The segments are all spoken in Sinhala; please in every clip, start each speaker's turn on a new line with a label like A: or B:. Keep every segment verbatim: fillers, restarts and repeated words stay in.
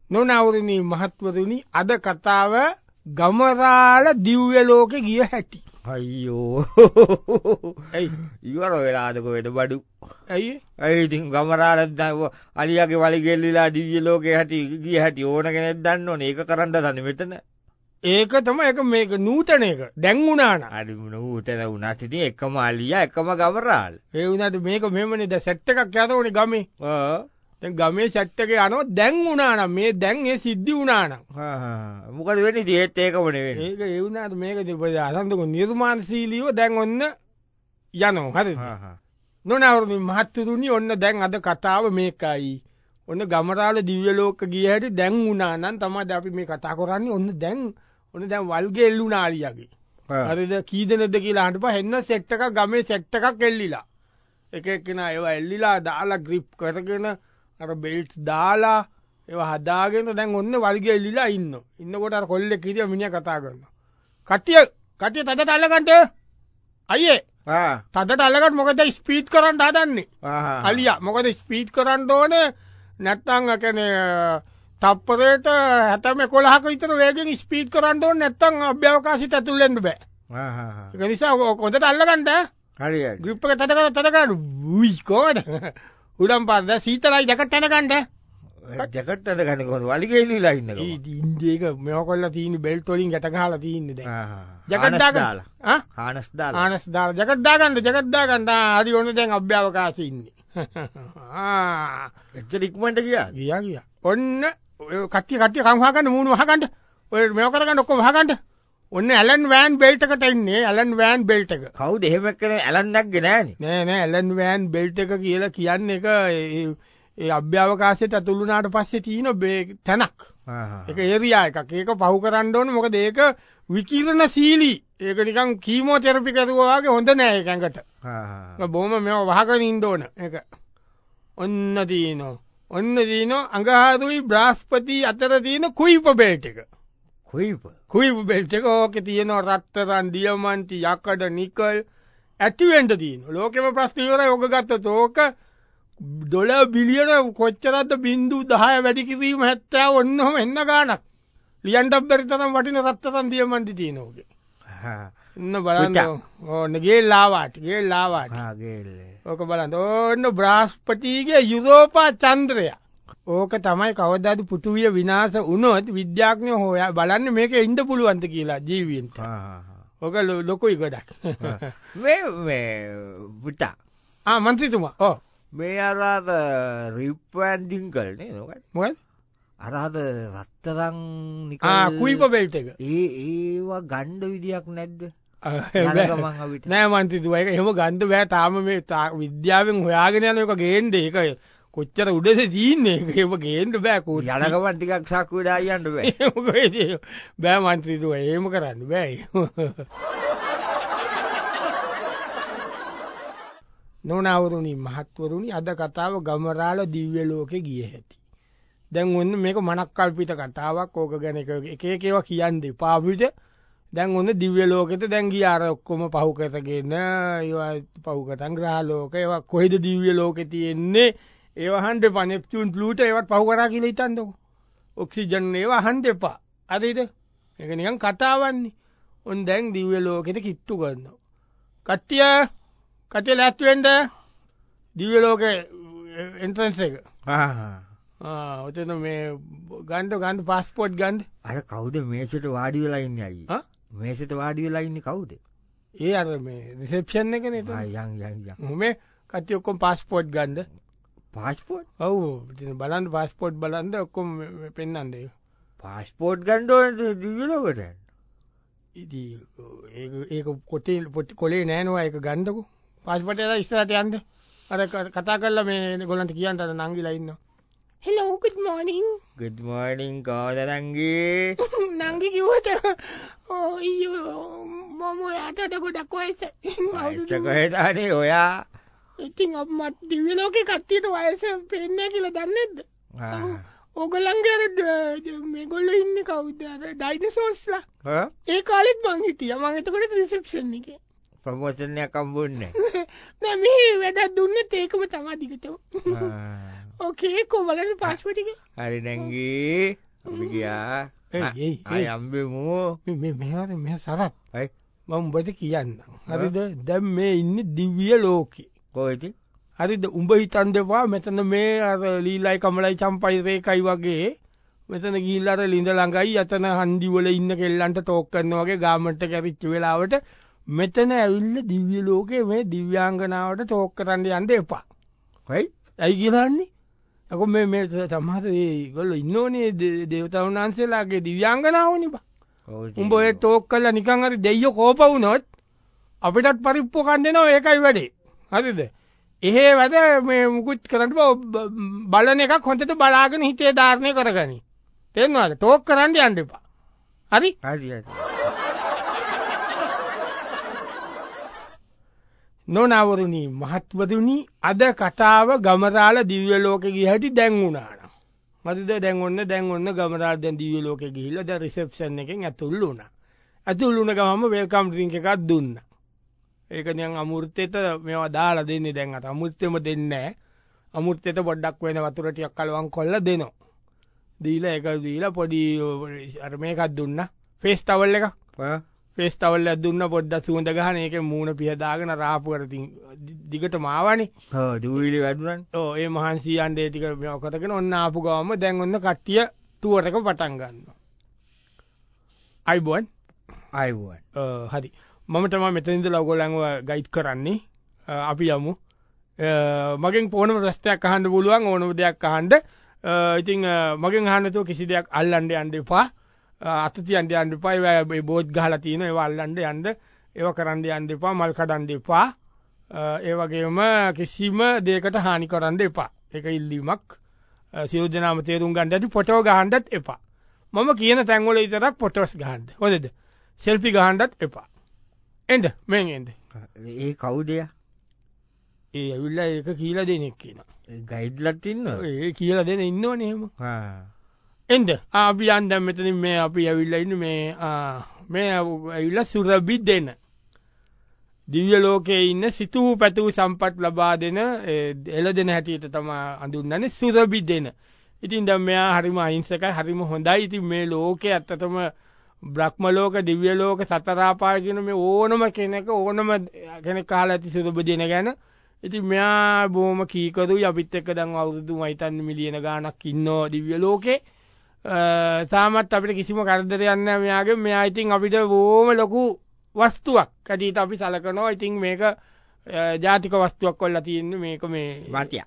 A: නොනවරණී මහත්වරුණි අද කතාව ගමරාල දිව්‍ය ලෝකෙ ගිය හැටි.
B: අයියෝ ඇයි ඉවර වෙලාදක වෙද බඩු
A: ඇයි
B: ඇයිඉතින් ගමරාලත් අලියගේ වලිගෙල්ලිලා දිවිය ලෝකෙ හැටි ගිය හැටි ඕන කෙනෙත් දන්න ඕන ඒක කරන්න තන්න මෙතන
A: ඒක තම එක මේක නූතන එක දැංගුණාන
B: අඩිමුණ ඌතැන වුනතිති එකම අලිය එකම ගමරාල්
A: ඒ වනට මේක මෙමනි ද සැට්ට එකක් ඇතවන ගමේ ගමේ සැට්ටක යනෝ දැංගුණානම් මේ දැන් ඒ සිද්ධි වුණානම්
B: මොකද වෙනි දේත් ඒකමන
A: ඒක එවුනාට මේක දෙප අසන්තක නිර්මාන්ශීලීව දැන් ඔන්න යනෝ හරි නොනවරමින් මහත්තතුරනි ඔන්න දැන් අද කතාව මේකයි ඔන්න ගමරාල දිව්‍ය ලෝක ගිය හැටි දැන් වුණානන් තමද අපි මේ කතා කරන්නේ ඔන්න දැන් ඔන්න දැන් වල්ගේ එල්ලු නාලියගේ හරිද කීදනෙද කියලා හටප හෙන්න සෙට්ටක ගමේ සෙට්ටකක් එල්ලිලා එක එක්කෙන ඒවා එල්ලිලා දාලා ග්‍රිප් කරගෙන අර බෙල්ට් දාලා ඒවා හදාගෙන දැන් ඔන්න වල්ගේ එල්ලිලා ඉන්න ඉන්නකොට කොල්ල කිරිය මිනිිය කතා කරන්න කටිය කටිය තද අල්ලගන්ට අයියේ තදට අල්ලකට මොකද ස්පීට් කරන්න හදන්නේ අලිය මොකද ස්පීට් කරන්න ඕන නැත්තං කැන තප්පරයට හැතම කොළහක විතර වේගෙන් ස්පීට් කරන්න ඕන නැත්තං අභ්‍යවකාශි ඇතුල්ලෙන්ට බෑ නිසා කොඳට අල්ලගන්ට
B: හරි
A: ග්‍රිප්පක තදක තදකට වීකෝඩ උඩම් පද සීතලයි ජකට තැනකන්ට
B: ජකට අද ගනකො වලිගෙල්ලිලා ඉන්න
A: ඉන්දේක මෙ කොල්ල තිීන බෙල්ටොලින් ගැටකාල තියන්නද
B: ජකටදාලා ආනස්දා
A: ආනස්දා ජකටදාගන්ට ජකටදාගන්ට හරි ඔන්න දැන් අභ්‍යාවකාසින්නේ
B: එච්චරික්මට කිය
A: ගිය කිය ඔන්න කට්ටි කට්ටි කංහාකන්න මුණු හකන්ට ඔය මෙ කරගන්න ඔක්කො හකන්ට ඔන්න ඇලන් වෑන් බෙල්ටකට එන්නේ ඇලන් වෑන් බෙල්ට එක
B: කවු දෙහෙම කර ඇලන්නක් ගෙනෑන
A: නෑනෑ ඇලන් වෑන් බෙල්ට එක කියලා කියන්න එක ඒ අභ්‍යාවකාශයට ඇතුළුනාට පස්සේ තියන බේ තැනක් එක ඒරයා එකක් ඒක පහු කරන්න ඕන මොක ඒක විකිරණ සීලී ඒක නිකං කීමෝ තෙරපි කරුවවාගේ හොඳ නෑ එකැඟට බොහම මෙ වහකන ඉන්දෝන එක ඔන්න තියනෝ ඔන්න දීනෝ අඟහාරුයි බ්‍රාස්පති අතර තියන කුයිප බේට් එක
B: කුයිප
A: කුයිප බෙල්ට එක ඕක තියනවා රත්තරන් දියමන්ති යකඩ නිකල් ඇතිවෙන්ට තියන ලෝකෙම ප්‍රශ්නීවර යෝග ගත්ත තෝක දොල බිලියන කොච්චරත්ද බින්දු දහය වැඩිකිරීම හැත්තෑ ඔන්නහම එන්න ගානක් ලියන්ටක් බැරිතරම් වටින රත්තරන් දියමන්ති තියනෝක එන්න බලන්න ඕන්න ගේ ලාවාට ගේ ලාවාට ඕක බලන්න ඕන්න බ්‍රාස්පතිගේ යුරෝපා චන්ද්‍රය ඕක තමයි කවදද පුටුවිය විනාස උනොත් විද්‍යාඥය හෝය බලන්න මේක ඉන්ඩ පුළුවන්ත කියලා ජීවීන්ට ඕක ලොකුයි ගොඩක්
B: පුටා
A: මන්ත්‍රීතුමා ඕ
B: මේ අරාද රිප්වන්ඩිං කල්නේ නොකට
A: මොල්
B: අරාද රත්තරං
A: කුයිප බෙල්ට එක
B: ඒ ඒවා ගණ්ඩ විදියක් නැද්ද
A: නෑ මන්ත්‍රීතුව එක එහම ගන්ධ බෑ තාම මේ විද්‍යාවෙන් හොයාගෙන යන එක ගේන්ඩ එකය කොච්චර උඩද තිීන්නේ ඒම ගේන්ට බෑකූ
B: යනකමන්ටිකක් සක්කුඩා යන්නට බෑ
A: බෑ මන්ත්‍රීතුව ඒම කරන්න බෑ නොනවරුණි මහත්වරුණි අද කතාව ගමරාල දිව්‍ය ලෝකෙ ගිය හැටි. දැන් ඔන්න මේක මනක් කල්පිත කතාවක් ඕක ගැන එක ඒකේව කියන්න පාවිට දැන් ඔන්න දිව්‍ය ලෝකෙත දැන්ගි අර ඔක්කොම පහුකතගෙන ඒවා පහුකතන් ග්‍රහලෝක ඒවා කොහෙද දිව්‍ය ලෝකෙ තියෙන්නේ ඒවහන්ට පනෙප්චුන් ලූට ඒවත් පහුකරා කියල ඉතන්දක ඔක්සිජන් ඒවා හන්ට එපා අදයිද එක නිකන් කතාවන්නේ ඔන් දැන් දිව්‍ය ලෝකෙට කිත්තු කරන්න. කට්ටිය කටේ ලැත්වෙන්ට දිව්‍ය ලෝක එන්ට්‍රන්ස එක ඔතන මේ ගන්ඩ ගන්ඩ පස්පෝට් ගන්ඩ
B: අර කවුද මේසට වාඩි වෙලාඉන්න අයි මේසට වාඩි වෙලාඉන්න කවුද
A: ඒ අර මේ රිසෙප්ෂන් එක නත හොම කටි ඔක්කොම් පස්පෝට් ගන්ඩ
B: පාස්පෝට්
A: ඔවු බලන්ට පස්පෝට් බලන්ද ඔක්කොම පෙන්න්නන්දේ
B: පාස්පෝට් ගන්ඩෝට දිවිලෝකට
A: ඒ කොටේ පොටි කොලේ නෑනවා එක ගන්දකු පස්පට ඉස්සරට යන්ද අර කතා කරල මේ ගොලන්ට කියන්නට නංගිලා ඉන්න හෙලෝකුත් මෝනිින්
B: ගුත්මෝනිින් කෝදරන්ගේ
A: නංගි කිවට මම යාතට ගොඩක් වයස
B: කොහෙතානේ ඔයා
A: ඉතින් අපමත් දිවිලෝක කත්තියට වයස පෙන්න කියල දන්නෙද ඕගලන්ගේරට මේ ගොල්ල ඉන්න කවුද ඩයින සෝස්ලා ඒ කාලෙත් මං හිටිය මං එතකොට රිසප්ෂන් එක
B: ප්‍රමෝෂණය කම්බුන්න
A: නැ මේ වැඩත් දුන්න ඒකම තමාදිකතව ඕකේ කොබලට පාස්පටික
B: හරි නැංගී අපි ගියා අය අම්බෙමු
A: මෙහර මෙ සරත්
B: ඇයි
A: මම්බට කියන්න හරිද දැම් මේ ඉන්න දිව්විය ලෝකේ
B: කෝයිති
A: හරිද උඹ හිතන් දෙවා මෙතන මේ අර ලීලයි කමලයි චම්පයිරේකයි වගේ මෙතන ගිල්ලට ලිඳ ළඟයි අතන හන්දිවල ඉන්න කෙල්ලන්ට තෝක් කරන්න වගේ ගාමට කැරිච්ච වෙලාවට මෙතන ඇවිල්ල දිව්‍ය ලෝකේ මේ දිව්‍යාංගනාවට තෝක් කරන්න යන්ද එපා
B: හයි
A: ඇයි කියලන්නේ ඇක මේ මේ තමහත ගොල්ල ඉන්නෝනේ දේවතවන්හන්සේලාගේ දිව්‍යාංගනාවනි බා උඹ ඔය තෝක් කල්ල නිකං හරි දෙය්යෝ කෝපවුනොත් අපිටත් පරිප්පෝ කන්දනවා ඒකයි වැඩේ හරිද එහෙ වැඩ මේ මුකුත් කරට බලන එකක් හොඳට බලාගෙන හිතේ ධාරණය කරගනි තෙන්වාද තෝක් කරන්න යන්න එපා හරි
B: හරි
A: නොනවරුණී මහත්වතුනි අද කතාව ගමරාල දිව්‍ය ලෝකෙ ගියහැටි දැන්වුණාන මතිද දැන් ඔන්න දැන් ඔන්න ගමරාල් දැන් දිව්‍ය ලෝකෙ ගිහිල්ලා දැන් රිසෙප්ෂන් එකෙන් ඇතුල් වුණා ඇතුල් වුණ ගමම වෙල්කම් ඩ්‍රින්ක් එකක් දුන්නා ඒක නිකන් අමෘතෙට මේවා දාලා දෙන්නේ දැන් අත අමෘතෙම දෙන්නේ නැහැ අමෘතෙට පොඩ්ඩක් වෙන වතුර ටිකක් කලවම් කරලා දෙනවා දීලා ඒක දීලා පොඩි අර මේකක් දුන්නා ෆේස් ටවල් එකක් ෆේස් ටවල් එකක් දුන්නා පොඩ්ඩක් සුවඳ ගහන ඒකේ මූණ පිහ දාගෙන රාපුවට දිගටම ආවනේ
B: ඔව් දූවිලි වැදුනනේ
A: ඔව් ඒ මහන්සි යන්නේ ටික මේක කරගෙන ඔන්න ආපු ගමම දැන් ඔන්න කට්ටිය ටුවර් එක පටන් ගන්නවා අයිබෝන්
B: අයිබෝන්
A: හරි මම තමයි මෙතනින්ද ඔයගොල්ලන්ව ගයිඩ් කරන්නේ අපි යමු මගෙන් ඕනම ප්‍රශ්නයක් අහන්න පුළුවන් ඕනම දෙයක් අහන්න ඉතින් මගෙන් අහන්න නැතුව කිසි දෙයක් අල්ලන්න යන්න එපා අත තියන්න යන්න එපා ඒ බෝඩ් ගහලා තියෙන ඒවා අල්ලන්න යන්න ඒවා කරන්න යන්න එපා මල් කඩන්න එපා ඒ වගේම කිසිම දෙයකට හානි කරන්න එපා ඒක ඉල්ලීමක් සියලු දෙනාම තේරුම් ගන්න ඇති ෆොටෝ ගහන්නත් එපා මම කියන තැන් වල විතරක් ෆොටෝස් ගහන්න හොඳද සෙල්ෆි ගහන්නත් එපා එන්ද මෙන් එන්ද
B: ඒ කවුද
A: ඒ ඇවිල්ලා ඒක කියලා දෙනෙක් කියනවා
B: ගයිඩ්ලත් ඉන්නවා
A: ඒ කියලා දෙන ඉන්නවනේ එහෙම
B: හා
A: එන්ද අපි යන් දැන් මෙතනින් මේ අපි ඇවිල්ලා ඉන්නේ මේ මේ ඇවිල්ලා සුරබි දෙන දිව්‍ය ලෝකයේ ඉන්න සිතූ පැතූ සම්පත් ලබා දෙන එළදෙන හැටියට තමයි අඳුන්වන්නේ සුරබි දෙන. ඉතින් දැන් මෙයා හරිම අහිංසකයි හරිම හොඳයි. ඉතින් මේ ලෝකේ ඇත්තටම බ්‍රහ්ම ලෝක දිව්‍ය ලෝක සතර ආපාය කියන මේ ඕනම කෙනෙක් ඕනම කෙනෙක් අහලා ඇති සුරබි දෙන ගැන. ඉතින් මෙයා බොහොම කීකරුයි අපිත් එක්ක දැන් අවුරුදු මම හිතන්නේ මිලියන ගාණක් ඉන්නෝ දිව්‍ය ලෝකේ. තාමත් අපිට කිසිම කරදරයක් නැහැ මෙයාගේ. මෙයා ඉතින් අපිට බොහොම ලොකු වස්තුවක් ඇටියට අපි සලකනවා. ඉතින් මේක ජාතික වස්තුවක් වෙලා තියෙන්නේ මේක මේ
B: වාටිය.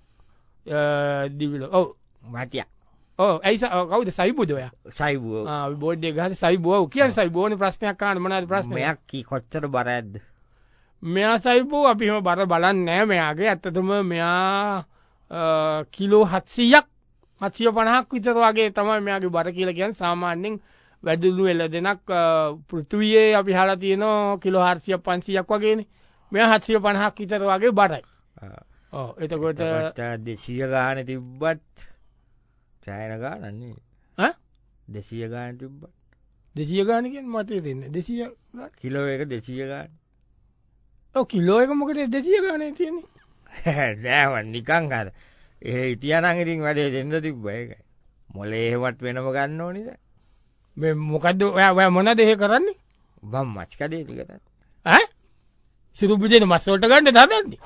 A: දිව්‍ය ලෝක. ඔව්
B: වාටිය.
A: ඔව් ඇයි කවුද සයිබුද ඔයා?
B: සයිබු.
A: ආ අපි බෝඩ් එක ගහලා සයිබු. ඔව් කියන්නේ සයිබු ඕනේ ප්‍රශ්නයක් අහන්න මොනවද ප්‍රශ්නේ?
B: මෙයා කී කොච්චර බරයක්ද?
A: මෙයා සයිබු අපි එහෙම බර බලන්නේ නැහැ මෙයාගේ. ඇත්තටම මෙයා කිලෝ හත්සීයක් හත්සිය පනහක් විතර වගේ තමයි මෙයාගේ බර කියලා කියන්නේ. සාමාන්‍යයෙන් වැදුණු එළදෙනක් පෘථුවියේ අපි හලා තියෙනවා කිලෝ හත්සිය පන්සීයක් වගේනේ. මෙයා හත්සිය පනහක් විතර වගේ බරයි. ඔව් එතකොට
B: දෙසිය ගාන තිබ්බත් ඡායන ගානක් නේ.
A: ඈ
B: දෙසිය ගාන තිබ්බත්
A: දෙසිය ගාන කියන්නේ මතේ දෙන්නේ. දෙසිය
B: කිලෝ එක දෙසිය ගාන.
A: ඔව් කිලෝ එක මොකද දෙසිය ගානේ තියෙන්නේ?
B: නෑ වන් නිකන් අර ඒ හිටියානම් ඉතින් වැඩේ දෙන්න තිබ්බා ඒකයි. මොලේ එහෙමත් වෙනම ගන්න ඕනිද?
A: මේ මොකද්ද ඔයා ඔයා මොනවද එහෙ කරන්නේ?
B: බම් මච් කඩේ ටිකට.
A: ඈ? සිරුබු දෙන මස් වලට ගන්න දාදන්නේ.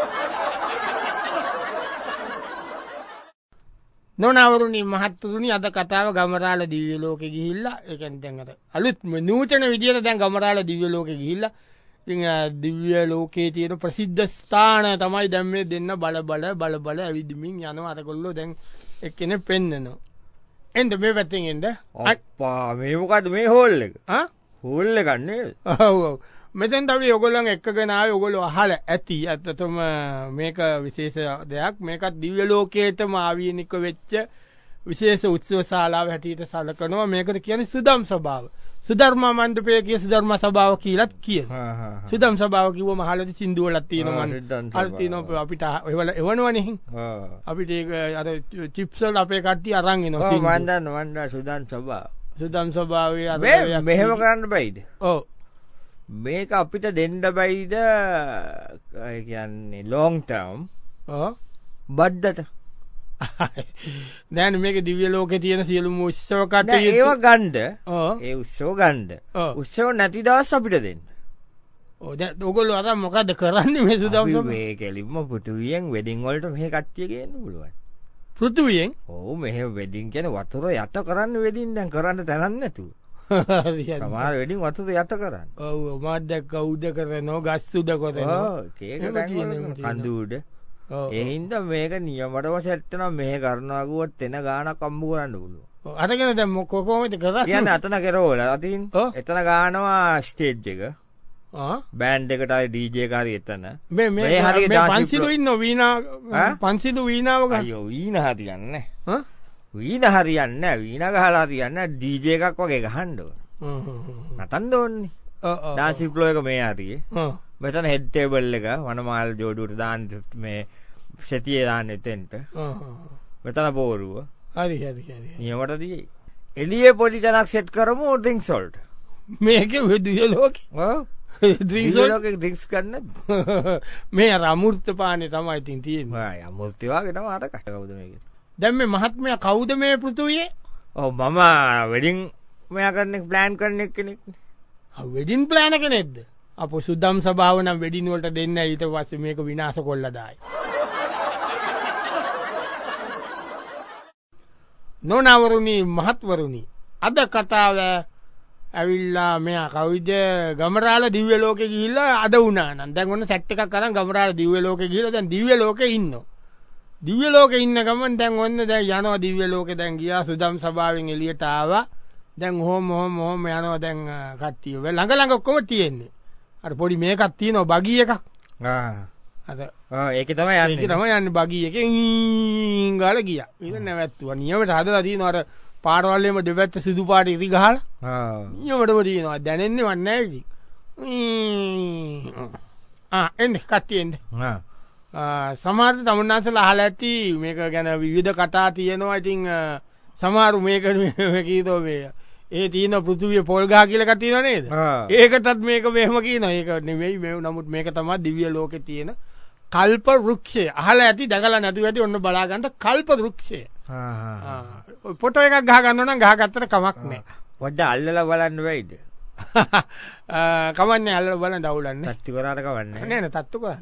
A: නොනවරුනි මහත්තුරුනි අද කතාව ගමරාල දිව්‍ය ලෝකෙ ගිහිල්ලා ඒ කියන්නේ දැන් අර අලුත් නූතන විදියට දැන් ගමරාල දිව්‍ය ලෝකෙ ගිහිල්ලා ඉතින් දිව්‍ය ලෝකයේ තියෙන ප්‍රසිද්ධ ස්ථාන තමයි දැන් මේ දෙන්න බල බල බල බල ඇවිදිමින් යනවා. අරගොල්ලෝ දැන් එක්කෙනෙක් පෙන්නනවා. එන්න මේ පැත්තෙන් එන්න.
B: අප්පා මේ මොකද්ද මේ හෝල් එක?
A: ආ
B: හෝල් එකක් නේද?
A: ඔව් ඔව්. මෙතෙන් අපි ඔයගොල්ලන් එක්කගෙන ආවේ ඔයගොල්ලෝ අහලා ඇති. ඇත්තටම මේක විශේෂ දෙයක්. මේකත් දිව්‍ය ලෝකයේටම ආවීනික වෙච්ච විශේෂ උත්සව ශාලාව හැටියට සැලකනවා. මේකට කියන්නේ සුදම් සභාව. සුධර්ම මණ්ඩපය කිය සුධර්ම සභාව කියලාත් කියනවා. සුදම් සභාව කිව්වම අහලාද සින්දු වලක් තියෙනවා මන්. අර තියෙනවා අපිට ඒවල එවනවනේ. අපිට ඒක අර චිප්ස් වල අපේ කට්ටිය අරන් එනවා
B: සින්දු. ඔව් මන් දන්න මන් දන්න සුදම් සභාව.
A: සුදම් සභාවේ අර
B: මෙහෙම කරන්න බෑයිද?
A: ඔව්.
B: මේක අපිට දෙන්න බෑයිද? ඒ කියන්නේ ලොන්ග් ටර්ම්.
A: ඔව්.
B: බද්දට.
A: දැන් මේක දිව්‍ය ලෝකේ තියෙන සියලුම උත්සව
B: නෑ,
A: කටයුතු
B: ඒව ගන්ඩ
A: ඔව්
B: ඒ උත්සව ගන්ඩ
A: ඔව්.
B: උත්සව නැති දවස් අපිට දෙන්න.
A: ඔව් දැන් ඔයගොල්ලෝ අර මොකද කරන්නේ මේ සුදම්
B: අපි
A: සම
B: මේ කෙලින්ම පුතුවියෙන් වෙඩින් වලට මෙහෙ කට්ටිය ගේන්න පුළුවන්.
A: පෘථුවියෙන්
B: ඔව් මෙහෙ වෙඩින් කියන්නේ වතුර යට කරන්න වෙඩින් දැන් කරන්න තැනක් නැතුව.
A: හරියට.
B: සමහර වෙඩින් වතුර යට කරන්න.
A: ඔව් මාත් දැක්ක උඩ කරනවා ගස් උඩ කරනවා
B: ඔව් කේක
A: එහෙම
B: දැන්
A: තියෙනවා,
B: වල
A: තියෙනවා.
B: කඳු උඩ.
A: ඔව්
B: ඒ හින්දා මේක නියමටම සෙට් වෙනවා මෙහෙ කරනවා ගුවොත් එන ගානක් අම්බු කරන්න පුළුවන්.
A: ඔව්. අරගෙන දැන් මොක- කොහොමද කරන්නේ
B: කියන්නේ අතන කෙරවල අතින්
A: ඔව්.
B: එතන ගානවා ස්ටේජ් එක.
A: ආ
B: බෑන්ඩ් එකට හරි ඩීජේ කාරි එතන.
A: මේ
B: මේ
A: මේ
B: හරිය
A: මේ
B: දාශි
A: පන්සිලු
B: ප්ලෝ-
A: ඉන්න වීණා
B: ඈ?
A: පන්සිලු වීණාව ගන්න
B: අයියෝ වීණ හරියන්නේ නැහැ.
A: හා
B: වීණ හරියන්නේ නැහැ. වීණ ගහලා හරියන්නේ නැහැ. ඩීජේ එකක් වගේ ගහන්න ඕන.
A: හ්ම් හ්ම් හ්ම්.
B: නතන්න ඕනේ.
A: ඔව් ඔව්
B: ඩාන්සි ෆ්ලෝ එක මේ හරියේ.
A: ඔව්
B: මෙතන හෙඩ් ටේබල් එක වනමාල් ජෝඩුවට දාන්න මේ සෙතියේ දාන්න එතෙන්ට.
A: ඔව් ඔව්.
B: මෙතන බෝරුව.
A: හරි හරි හරි
B: නියමට තියෙයි. එළියේ පොඩි තැනක් සෙට් කරමු ඩ්‍රින්ක්ස් වලට.
A: මේක වෙදිය ලෝකෙ
B: ඔව්.
A: ඩ්‍රින්ක්ස් වල-
B: ඩ්‍රින්ක්ස් වලට ඩ්‍රින්ක්ස් ගන්න නැද්ද?
A: මේ අර අමෘත පානේ තමයි ඉතින් තියෙන්නේ
B: ආ යමුස්ති වගේ තමයි අර කට කවුද මේක?
A: දැන් මේ මහත්මයා කවුද මේ පෘථුවියේ
B: ඔව් මම වෙඩින් මෙයා කරන එක ප්ලෑන් කරන එක කෙනෙක්.
A: වෙඩින් ප්ලෑන කෙනෙක්ද අප සුද්දම් සභාව නම් වෙඩින් වලට දෙන්න ඊට පස්සේ මේක විනාශ කොල්ල දායි නොනවරුණි මහත්වරුණි අද කතාව ඇවිල්ලා මෙයා කවුද ගමරාල දිව්‍ය ලෝකෙ ගිහිල්ලා අද වුණා නම් දැන් ඔන්න සෙට් එකක් අරන් ගමරාල දිව්‍ය ලෝකෙ ගිහිල්ලා දැන් දිව්‍ය ලෝකෙ ඉන්නවා දිව්‍ය ලෝකෙ ඉන්න ගමන් දැන් ඔන්න දැන් යනවා දිව්‍ය ලෝකෙ දැන් ගියා සුදම් සභාවෙන් එළියට ආවා දැන් හොම හොම හොම යනවා දැන් කට්ටිය වෙ ළඟ ළඟ ඔක්කොම තියෙන්නේ අර පොඩි මේකක් තියෙනවා බගී එකක්
B: ආ
A: අද
B: ආ ඒකේ තමයි
A: ඒක
B: යන්නේ.
A: තමයි යන්නේ බගී එකෙන් ගාලා ගියා ඊට නැවැත්තුවා නියමට හදලා තියෙනවා අර පාරවල් වලම දෙපැත්ත සිදු පාට ඉරි ගහලා
B: ආ
A: නියමටම තියෙනවා දැනෙන්නේ වත් නැහැ ඉතින් ආ එන්නේ කට්ටිය එන්නේ
B: ආ
A: ආ, සමහර තමුන්නාන්සලා අහලා ඇති මේක ගැන විවිධ කතා තියෙනවා. ඉතින් අ, සමහරු මේක මේ කීතෝ මේ ඒ තියෙන පෘථිවිය පොල් ගහ කියලා එකක් තියෙනව නේද?
B: ආ.
A: ඒකටත් මේක මෙහෙම කියනවා. ඒක නෙවෙයි මේ නමුත් මේක තමයි දිව්‍ය ලෝකේ තියෙන කල්ප වෘක්ෂය. අහලා ඇති දැකලා නැතුව ඇති ඔන්න බලා ගන්න කල්ප වෘක්ෂය.
B: ආ ආ.
A: ආ, ඔය ෆොටෝ එකක් ගහ ගන්නවා නම් ගහගත්තට කමක් නැහැ.
B: පොඩ්ඩක් අල්ලලා බලන්න වෙයිද?
A: ආ, කමන්නේ අල්ලලා බලන්න දවුලන්නේ.
B: තත්ති කරාට කවන්නේ.
A: නෑ නෑ තත්තු කරන්න.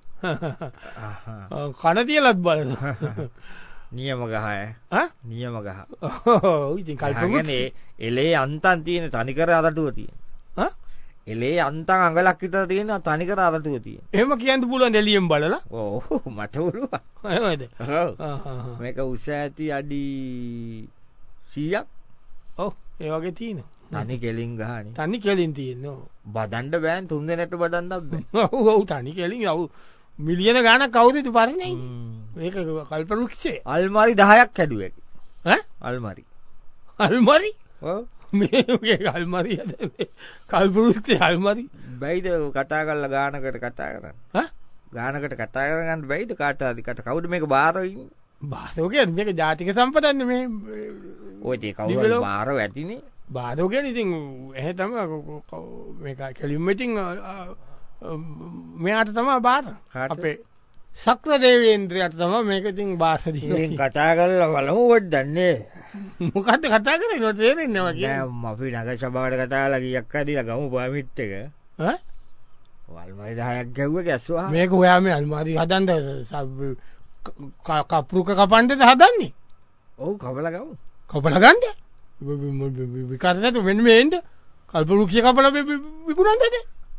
B: ආහා.
A: කන තියලත් බලන.
B: නියම ගහය.
A: ආ?
B: නියම ගහ.
A: ඔව් ඉතින් කල්ප වෘක්ෂය.
B: ගහගෙන එලේ අන්තන් තියෙන තනිකර අරටුව තියෙන.
A: ආ?
B: එලේ අන්තන් අඟලක් විතර තියෙන තනිකර අරටුව තියෙන.
A: එහෙම කියන්න පුළුවන් එළියෙන් බලලා.
B: ඕ මට උරුවා.
A: එහෙමද?
B: ඔව්.
A: ආ ආ ආ.
B: මේක උස ඇති අඩි සීයක්
A: ඔව් ඒ වගේ තියෙනවා.
B: තනි කෙලින් ගහනේ.
A: තනි කෙලින් තියෙනවා.
B: බදන්න බෑන් තුන් දෙනෙක්ට බදන්නත් බෑ.
A: ඔව් ඔව් තනි කෙලින් ඔව් මිලියන ගාණක් කවුරුද පරිණේ? මේක කල්ප වෘක්ෂය.
B: අල්මාරි දහයක් හැදුවේ.
A: ඈ?
B: අල්මාරි.
A: අල්මාරි?
B: ඔව්.
A: මේකේ අල්මාරි හද කල්ප වෘක්ෂය අල්මාරි.
B: බැයිද කතා කරලා ගානකට කතා කරන්න.
A: ඈ?
B: ගානකට කතා කරගන්න බැයිද කාට හරි කට කවුද මේක බාරව ඉන්නේ?
A: බාධෝ කියන්නේ මේක ජාතික සම්පතන්නේ මේ
B: ඔය ඒ කවුරු
A: දිව්‍ය
B: හරි
A: ලෝක-
B: බාරව ඇතිනේ.
A: බාධෝ කියන්නේ ඉතින් එහෙ තමයි මේක කෙලින්ම ඉතින් මෙයාට තමයි බාර.
B: කාටද?
A: අපේ සක්‍ර දේවේන්ද්‍රයාට තමයි මේක ඉතින් බාර
B: ඉතින්
A: දීලා.
B: කතා කරලා බලමු වඩන්නේ.
A: මොකද්ද කතා කරන්නේ නෝ තේරෙන්නේ නැහැ
B: නෑ
A: කියන්නේ.
B: අපි නගර සභාවට කතා කරලා ගියක් හදිලා ගමු පර්මිට් එක.
A: ඈ?
B: වල්මයි දහයක් ගැව්ව ගැස්සුවා.
A: මේක ඔයා මේ අල්මාරි හදන්න සබ්- ක- කප්රුක කපන්නද හදන්නේ?
B: ඔව් කවලා ගමු.
A: කපලා ගන්නද? විකාර නැතු මෙන්න මේ එන්න. කල්ප වෘක්ෂය කපලා වි- වි- විකුණන්නද?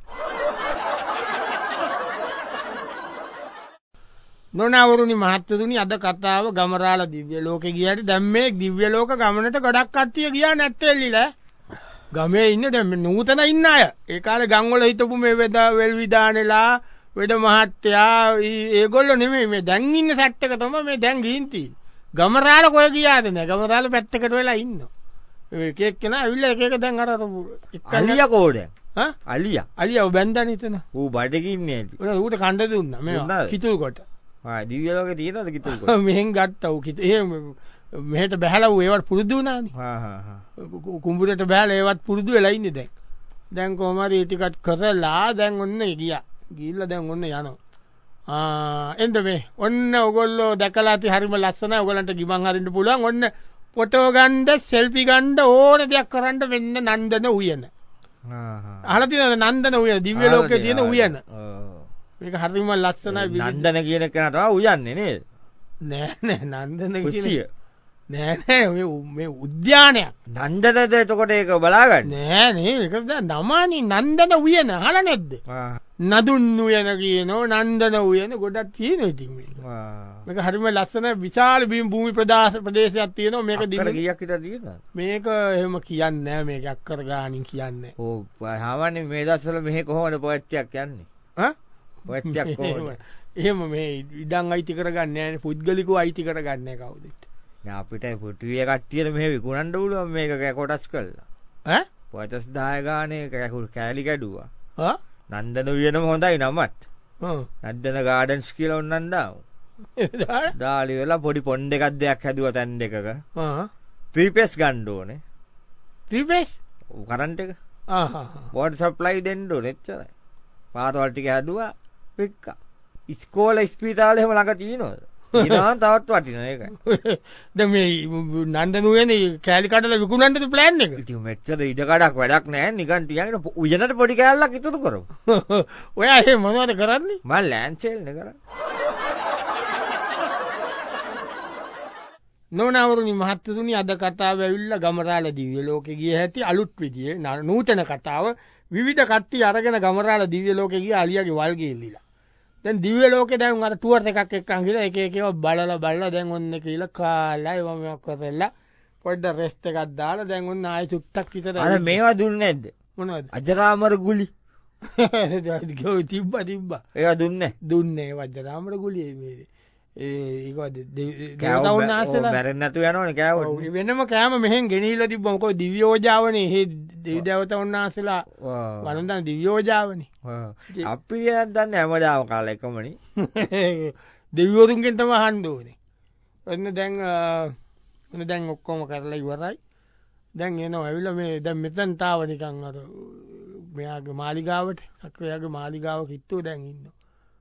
A: නොනවරුනි මහත්තතුනි අද කතාව ගමරාල දිව්‍ය ලෝකෙ ගියාට දැන් මේ දිව්‍ය ලෝක ගමනට ගොඩක් කට්ටිය ගියා නැත්තෙල්ලිලා. ගමේ ඉන්න දැන් මේ නූතන ඉන්න අය. ඒ කාලේ ගම් වල හිටපු මේ වෙද වෙල් විදානෙලා වෙද මහත්තයා ඊ- ඒගොල්ලෝ නෙමෙයි මේ දැන් ඉන්න සෙට් එක තමයි මේ දැන් ගිහින් තියෙන්නේ. ගමරාල කොහෙ ගියාද නෑ. ගමරාල පැත්තකට වෙලා ඉන්නවා. ඒ එක එක්කෙනා ඇවිල්ලා එක එක දැන් අර අර එක්කන
B: අලියා කෝඩ.
A: හා
B: අලියා.
A: අලියව බැන්දානේ එතන.
B: ඌ බඩගින් නේද?
A: උන ඌට කණ්ඩ දුන්නා මේ
B: දුන්නාද?
A: කිතුල් කොට.
B: ආ දිව්‍ය ලෝකේ තියෙනවද කිතුල් කොට?
A: මෙහෙන් ගත්තා ඌ කිත. ඒ මෙහෙට බහැලා ඌ ඒවට පුරුදු වුණානේ.
B: හා හා හා.
A: කු- කුඹුරට බහැලා ඒවත් පුරුදු වෙලා ඉන්නේ දැන්. දැන් කොහමද ඒ ටිකත් කරලා දැන් ඔන්න ගියා. ගිහිල්ලා දැන් ඔන්න යනවා. එන්ද මේ ඔන්න ඔගොල්ලෝ දැකලා ඇති හරිම ලස්සන ඔයගලන්ට ගිමන් හරින්න පුළුවන් ඔන්න ෆොටෝ ගන්න සෙල්ෆි ගන්න ඕන දෙයක් කරන්න වෙන්න නන්දන උයන. අහලා තියෙනවද නන්දන උයන දිව්‍ය ලෝකේ තියෙන උයන. මේක හරිම ලස්සනයි
B: නන්දන කියන කෙනා තමයි උයන්නේ නේද?
A: නෑ නෑ නන්දන කියන නෑ නෑ මේ උද්‍යානයක්.
B: නන්දනද එතකොට ඒක බලාගන්න.
A: නෑ නේ ඒක දැන් නමානි නන්දන උයන අහලා නැද්ද? නදුන් උයන කියනෝ නන්දන උයන ගොඩක් තියෙනවා ඉතින් මේක. මේක හරිම ලස්සන විශාල භූමි ප්‍රදේශ ප්‍රදේශයක් තියෙනවා මේක දින
B: කීයක් විතර තියෙනවද?
A: මේක එහෙම කියන්නේ නෑ මේක අක්කර ගානින් කියන්නේ.
B: ඔව් සාමාන්‍යයෙන් මේ දවස්වල මෙහෙ කොහොමද පොච්චයක් යන්නේ?
A: ඈ?
B: පොච්චයක් කොහොමද?
A: එහෙම මේ ඉඩම් අයිති කරගන්නේ නෑනේ පුද්ගලිකව අයිති කරගන්නේ කවුද?
B: දැන් අපිට පුටුවේ කට්ටියට මෙහෙ විකුණන්න පුළුවන් මේක කොටස් කරලා.
A: ඈ?
B: පොතස් දහය ගානේ කෑලි කැඩුවා.
A: ආ?
B: නන්දන උයනම හොඳයි නමත්.
A: ඔව්.
B: නන්දන ගාඩන්ස් කියලා ඔන්නන් දාමු. දාලි වෙලා පොඩි පොන්ඩ් එකක් දෙයක් හැදුවා තැන් දෙකක.
A: ආ.
B: ත්‍රී පීස් ගන්න ඕනේ.
A: Three piece?
B: කරන්ට් එක.
A: ආ හා.
B: වෝටර් සප්ලයි දෙන්න ඕනේ එච්චරයි. පාතවල් ටික හැදුවා පික්කා. ඉස්කෝලේ ස්පිතාලේ හැම ළඟ තියෙනවද? ඊනවා තවත් වටිනවා ඒකයි.
A: දැන් මේ නන්දන උයනේ කෑලි කඩලා විකුණන්නද ප්ලෑන් එක?
B: ඉතින් මෙච්චර ඉඩ කඩක් වැඩක් නැහැ නිකන් තියාගෙන උයනට පොඩි කෑල්ලක් ඉතුරු කරමු.
A: ඔයා එහෙ මොනවද කරන්නේ?
B: මම ලෑන්ඩ් සේල් නේ කරන්නේ.
A: නොනවරුනි මහත්තතුනි අද කතාව ඇවිල්ලා ගමරාල දිව්‍ය ලෝකෙ ගිය හැටි අලුත් විදියේ නූතන කතාව විවිධ කට්ටිය අරගෙන ගමරාල දිව්‍ය ලෝකෙ ගිය අලියාගේ වල් ගෙල්ලිලා. දැන් දිව්‍ය ලෝකේ දැන් අර ටුවර් එකක් එක්කන් ගිහලා එක එක ඒවා බලලා බලලා දැන් ඔන්න කියලා කාලා ඒවා මේක කරලා පොඩ්ඩක් රෙස්ට් එකක් දාලා දැන් ඔන්න ආයෙ චුට්ටක් විතර
B: අර මේවා දුන්නේ නැද්ද?
A: මොනවද?
B: අජරාමර ගුලි.
A: ඒක තිබ්බා තිබ්බා.
B: ඒවා දුන්නේ?
A: දුන්නේ අජරාමර ගුලි මේ ඒ ඒකවද
B: දේවතාවුන් ආසලා මැරෙන්න නැතු යනවනේ කෑවොත්.
A: වෙනම කෑම මෙහෙන් ගෙනිහිලා තිබ්බා මොකද දිව්‍යෝජාවනේ මේ දෙවි දේවතාවුන් ආසලා වරන්දන දිව්‍යෝජාවනේ.
B: අපි දැන් දන්නේ හැමදාම කාලා එකමනේ.
A: දෙවිවරුන්ගෙන් තමයි අහන්න ඕනේ. එන්න දැන් එන්න දැන් ඔක්කොම කරලා ඉවරයි. දැන් එනවා ඇවිල්ලා මේ දැන් මෙතන තාව නිකන් අර මෙයාගේ මාලිගාවට සක්‍රියාගේ මාලිගාව කිට්ටුව දැන් ඉන්නවා.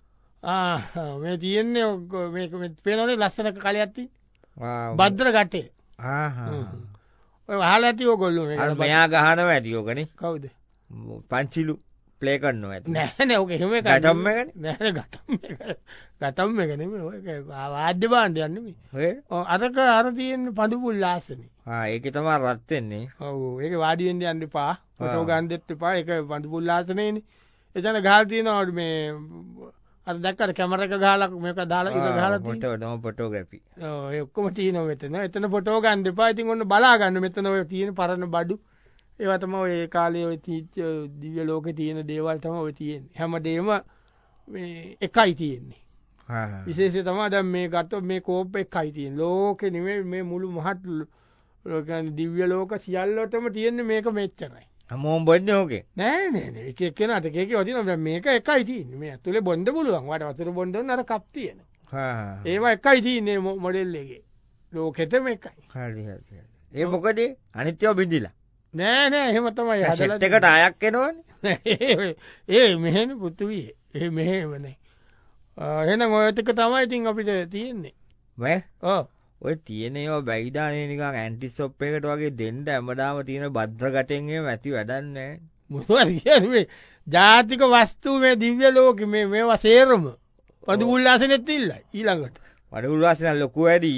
A: ආ මේ තියෙන්නේ මේක මේ පේනවනේ ලස්සන කලයක් තියෙන්නේ. භද්‍ර ගැටේ.
B: ආ හා.
A: ඔය අහලා ඇති ඕගොල්ලෝ මේක.
B: අර මෙයා ගහනවා ඇති ඕකනේ.
A: කවුද?
B: පංචිලු ප්ලේ කරනවා ඇති.
A: නෑ නෑ ඔක එහෙම එකක්.
B: ගටම් එකනේ.
A: නෑ ගටම් එක. ගටම් එක නෙමෙයි ඔය වාද්‍ය භාණ්ඩයක් නෙමෙයි.
B: ඔය
A: ඔව් අරක අර තියෙන පඳුපුල් ආසනේ.
B: ආ ඒකේ තමයි රත් වෙන්නේ.
A: ඔව් ඒක වාඩි වෙන්න යන්න එපා. ෆොටෝ ගන්න දෙත් එපා. ඒක පඳුපුල් ආසනේනේ. එතන ගහලා තියෙනවා මේ අර දැක්කද කැමරා එක ගහලා මේක දාලා ඉර ගහලා තියෙනවා.
B: Photo no photography.
A: ඔව් ඒ ඔක්කොම තියෙනවා මෙතන. එතන ෆොටෝ ගන්න දෙපා. ඉතින් ඔන්න බලා ගන්න මෙතන ඔය තියෙන පරණ බඩු. ඒවා තමයි ඔය කාලේ ඔය තීච්ච දිව්‍ය ලෝකේ තියෙන දේවල් තමයි ඔය තියෙන්නේ. හැමදේම මේ එකයි තියෙන්නේ.
B: හා හා.
A: විශේෂය තමයි දැන් මේ ගත්තොත් මේ කෝප් එකයි තියෙන්නේ. ලෝකේ නෙමෙයි මේ මුළු මහත් කියන්නේ දිව්‍ය ලෝක සියල්ලටම තියෙන්නේ මේක මෙච්චරයි.
B: හැමෝම බොන්නේ ඕකේ.
A: නෑ නෑ නෑ එක එක්කෙනාට එක එක වදිනවා මේක එකයි තියෙන්නේ. මේ ඇතුලේ බොන්න පුළුවන්. වාට වතුර බොන්න ඕන අර කප් තියෙනවා.
B: හා හා.
A: ඒවා එකයි තියෙන්නේ මොඩෙල් එකේ. ලෝකෙටම එකයි.
B: හරි හරි. ඒ මොකද අනිත්‍යව බින්දිලා.
A: නෑ නෑ එහෙම තමයි
B: හදලා. සෙට් එකට ආයක් එනවනේ.
A: ඒ මෙහෙම පුතුවියේ. ඒ මෙහෙමනේ. එහෙනම් ඔය ටික තමයි ඉතින් අපිට තියෙන්නේ.
B: මේ?
A: ඔව්.
B: ඔය තියෙන ඒවා බැයිදානේ නිකන් ඇන්ටි ෂොප් එකකට වගේ දෙන්න හැමදාම තියෙන භද්‍ර ගැටෙන් එහෙම ඇති වැඩක් නැහැ.
A: මොනවද කියන්නේ මේ ජාතික වස්තු මේ දිව්‍ය ලෝකෙ මේ මේවා සේරම පඳු උල්ලාසනෙත් ඉල්ලයි ඊළඟට.
B: පඳු උල්ලාසන ලොකු වැඩි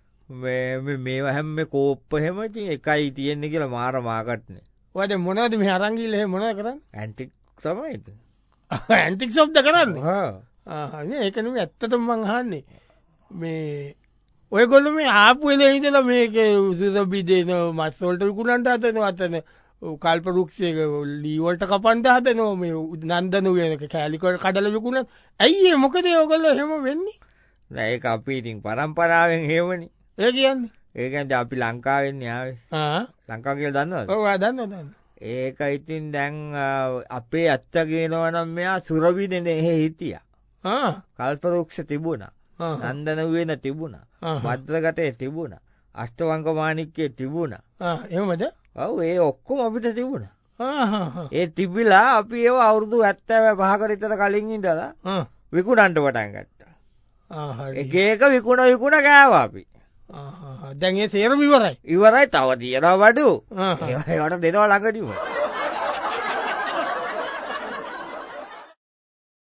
B: මේ මේ මේවා හැම මේ කෝප්ප එහෙම ඉතින් එකයි තියෙන්නේ කියලා මාර මාකට්නේ.
A: ඔය දැන් මොනවද මේ අරන් ගිහලා එහෙම මොනවද කරන්නේ?
B: ඇන්ටික් තමයි ඒක.
A: ඇන්ටික් ෂොප්ද කරන්නේ?
B: හා.
A: ආ නේ ඒක නෙමෙයි ඇත්තටම මං අහන්නේ. මේ ඔයගොල්ලෝ මේ ආපු වෙලේ ඉඳලා මේකේ උසුරබි දෙන මස් වලට විකුණන්න හදනවා අතන කල්ප රුක්ෂයක ලී වලට කපන්න හදනවා මේ නන්දන උයනක කෑලි කඩලා විකුණන. ඇයි ඒ මොකද ඔයගොල්ලෝ එහෙම වෙන්නේ?
B: නෑ ඒක අපි ඉතින් පරම්පරාවෙන් හේවනේ.
A: ඒ කියන්නේ?
B: ඒ කියන්නේ අපි ලංකාවෙන් ආවේ.
A: ආ
B: ලංකාව කියලා දන්නවද?
A: ඔව් ආ දන්නවා දන්නවා.
B: ඒක ඉතින් දැන් අපේ අත්ත කියනවා නම් මෙයා සුරබිනේ එහෙ හිටියා.
A: ආ
B: කල්ප රුක්ෂ තිබුණා. නන්දන උයන තිබුණා. භද්‍රගතේ තිබුණා. අෂ්ටවංග මාණික්කේ තිබුණා.
A: ආ එහෙමද?
B: ඔව් ඒ ඔක්කොම අපිට තිබුණා.
A: ආ හා හා.
B: ඒ තිබිලා අපි ඒව අවුරුදු හැත්තෑ පහකට විතර කලින් ඉඳලා විකුණන්ට පටන් ගත්තා.
A: ආ
B: එක ඒක විකුණ විකුණ කෑවා අපි.
A: දැන්ගේ සේරම ඉවරයි.
B: ඉවරයි තව තියෙනවා බඩු. ඒවට දෙනවා ළඟදීම.